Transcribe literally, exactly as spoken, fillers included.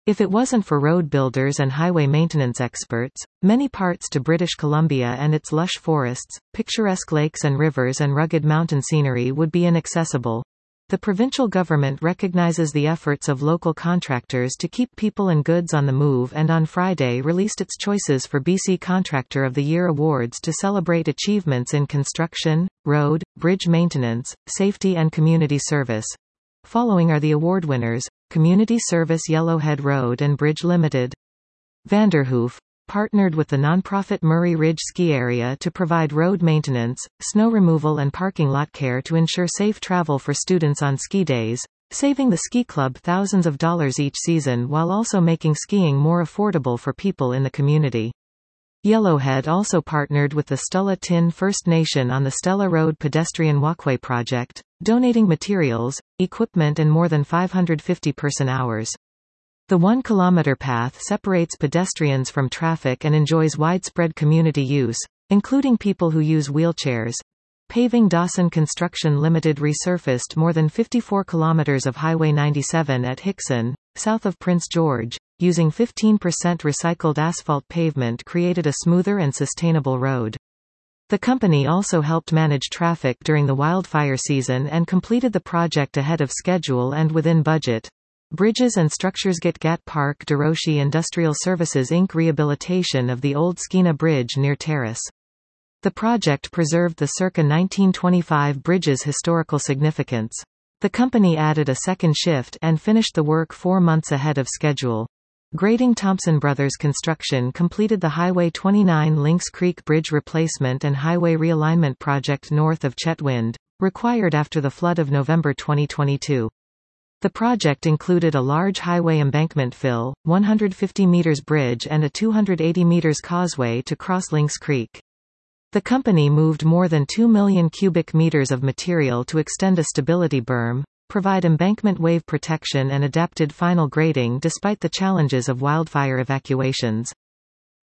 If it wasn't for road builders and highway maintenance experts, many parts to British Columbia and its lush forests, picturesque lakes and rivers and rugged mountain scenery would be inaccessible. The provincial government recognizes the efforts of local contractors to keep people and goods on the move, and on Friday released its choices for B C Contractor of the Year awards to celebrate achievements in construction, road, bridge maintenance, safety and community service. Following are the award winners: Community Service Yellowhead Road and Bridge Limited. Vanderhoof partnered with the nonprofit Murray Ridge Ski Area to provide road maintenance, snow removal and parking lot care to ensure safe travel for students on ski days, saving the ski club thousands of dollars each season while also making skiing more affordable for people in the community. Yellowhead also partnered with the Stulla Tin First Nation on the Stella Road pedestrian walkway project, donating materials, equipment and more than five hundred fifty person-hours. The one-kilometer path separates pedestrians from traffic and enjoys widespread community use, including people who use wheelchairs. Paving Dawson Construction Limited resurfaced more than fifty-four kilometers of Highway ninety-seven at Hickson, south of Prince George, using fifteen percent recycled asphalt pavement created a smoother and sustainable road. The company also helped manage traffic during the wildfire season and completed the project ahead of schedule and within budget. Bridges and Structures Gitgat Park Daroshi Industrial Services Incorporated rehabilitation of the old Skeena Bridge near Terrace. The project preserved the circa nineteen twenty-five bridge's historical significance. The company added a second shift and finished the work four months ahead of schedule. Grading Thompson Brothers Construction completed the Highway twenty-nine Lynx Creek Bridge replacement and highway realignment project north of Chetwynd, required after the flood of November twenty twenty-two. The project included a large highway embankment fill, one hundred fifty meters bridge and a two hundred eighty meters causeway to cross Lynx Creek. The company moved more than two million cubic meters of material to extend a stability berm, provide embankment wave protection and adapted final grading despite the challenges of wildfire evacuations.